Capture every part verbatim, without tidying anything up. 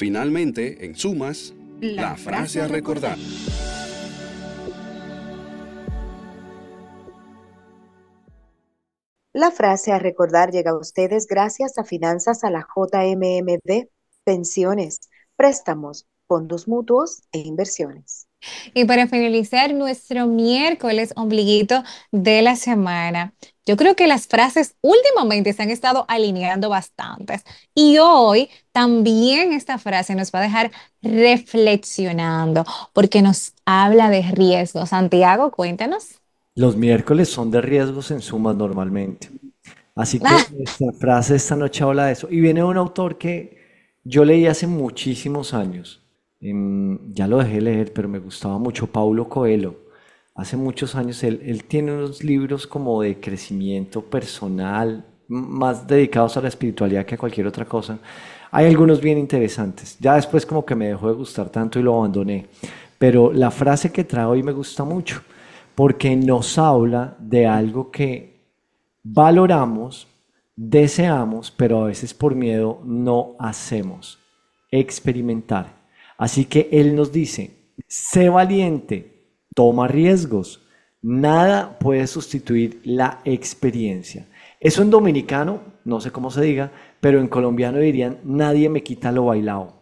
Finalmente, en Sumas, la, la frase a recordar. La frase a recordar llega a ustedes gracias a Finanzas a la J M M D, pensiones, préstamos, fondos mutuos e inversiones. Y para finalizar nuestro miércoles ombliguito de la semana, yo creo que las frases últimamente se han estado alineando bastantes. Y hoy también esta frase nos va a dejar reflexionando porque nos habla de riesgo. Santiago, cuéntanos. Los miércoles son de riesgos en sumas normalmente. Así que esta frase esta noche habla de eso. Y viene un autor que yo leí hace muchísimos años. Em, ya lo dejé de leer, pero me gustaba mucho, Paulo Coelho. Hace muchos años él, él tiene unos libros como de crecimiento personal, m- más dedicados a la espiritualidad que a cualquier otra cosa. Hay algunos bien interesantes. Ya después como que me dejó de gustar tanto y lo abandoné. Pero la frase que trae hoy me gusta mucho, porque nos habla de algo que valoramos, deseamos, pero a veces por miedo no hacemos. Experimentar. Así que Él nos dice, sé valiente, toma riesgos. Nada puede sustituir la experiencia. Eso en dominicano, no sé cómo se diga, pero en colombiano dirían, nadie me quita lo bailado.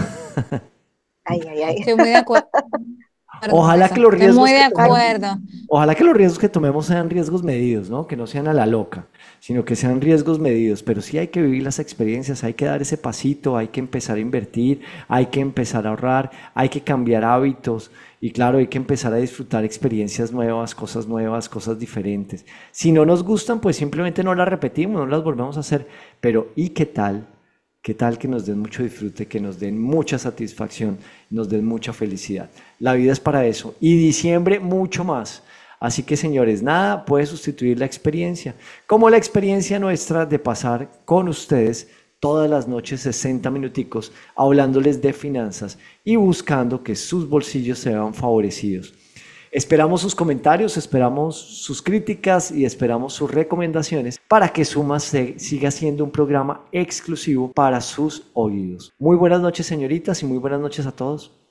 Ay, ay, ay. Estoy muy de acuerdo con Ojalá eso. que los Estoy muy riesgos de que Ay, tomemos, acuerdo. ojalá que los riesgos que tomemos sean riesgos medidos, ¿no? Que no sean a la loca, sino que sean riesgos medidos. Pero sí hay que vivir las experiencias, hay que dar ese pasito, hay que empezar a invertir, hay que empezar a ahorrar, hay que cambiar hábitos y claro, hay que empezar a disfrutar experiencias nuevas, cosas nuevas, cosas diferentes. Si no nos gustan, pues simplemente no las repetimos, no las volvemos a hacer. Pero ¿y qué tal? ¿Qué tal que nos den mucho disfrute, que nos den mucha satisfacción, nos den mucha felicidad? La vida es para eso. Y diciembre mucho más. Así que señores, nada puede sustituir la experiencia. Como la experiencia nuestra de pasar con ustedes todas las noches sesenta minuticos hablándoles de finanzas y buscando que sus bolsillos se vean favorecidos. Esperamos sus comentarios, esperamos sus críticas y esperamos sus recomendaciones para que Sumas se- siga siendo un programa exclusivo para sus oídos. Muy buenas noches, señoritas, y muy buenas noches a todos.